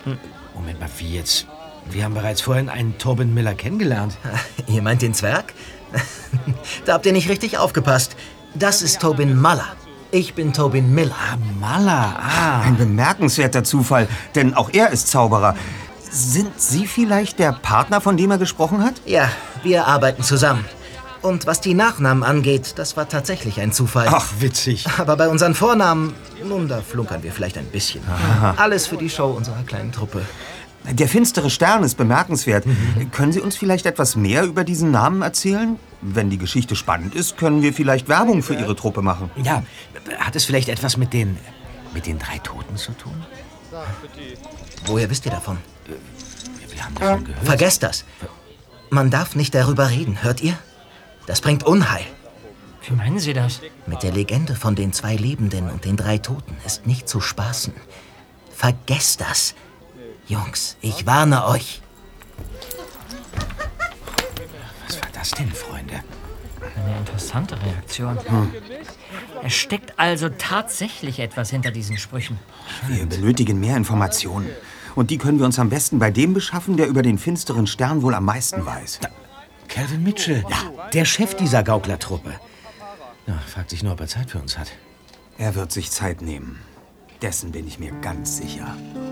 Moment mal, wie jetzt? Wir haben bereits vorhin einen Tobin Miller kennengelernt. Ihr meint den Zwerg? Da habt ihr nicht richtig aufgepasst. Das ist Tobin Muller. Ich bin Tobin Miller. Muller. Ein bemerkenswerter Zufall, denn auch er ist Zauberer. Sind Sie vielleicht der Partner, von dem er gesprochen hat? Ja, wir arbeiten zusammen. Und was die Nachnamen angeht, das war tatsächlich ein Zufall. Ach, witzig. Aber bei unseren Vornamen, nun, da flunkern wir vielleicht ein bisschen. Alles für die Show unserer kleinen Truppe. Der finstere Stern ist bemerkenswert. Können Sie uns vielleicht etwas mehr über diesen Namen erzählen? Wenn die Geschichte spannend ist, können wir vielleicht Werbung für Ihre Truppe machen. Ja, hat es vielleicht etwas mit den 3 Toten zu tun? Woher wisst ihr davon? Wir haben davon gehört. Vergesst das. Man darf nicht darüber reden, hört ihr? Das bringt Unheil. Wie meinen Sie das? Mit der Legende von den 2 Lebenden und den 3 Toten ist nicht zu spaßen. Vergesst das. Jungs, ich warne euch. Was war das denn, Freunde? Eine interessante Reaktion. Es steckt also tatsächlich etwas hinter diesen Sprüchen. Wir benötigen mehr Informationen. Und die können wir uns am besten bei dem beschaffen, der über den finsteren Stern wohl am meisten weiß. Calvin Mitchell. Ja, der Chef dieser Gauklertruppe. Ja, fragt sich nur, ob er Zeit für uns hat. Er wird sich Zeit nehmen. Dessen bin ich mir ganz sicher.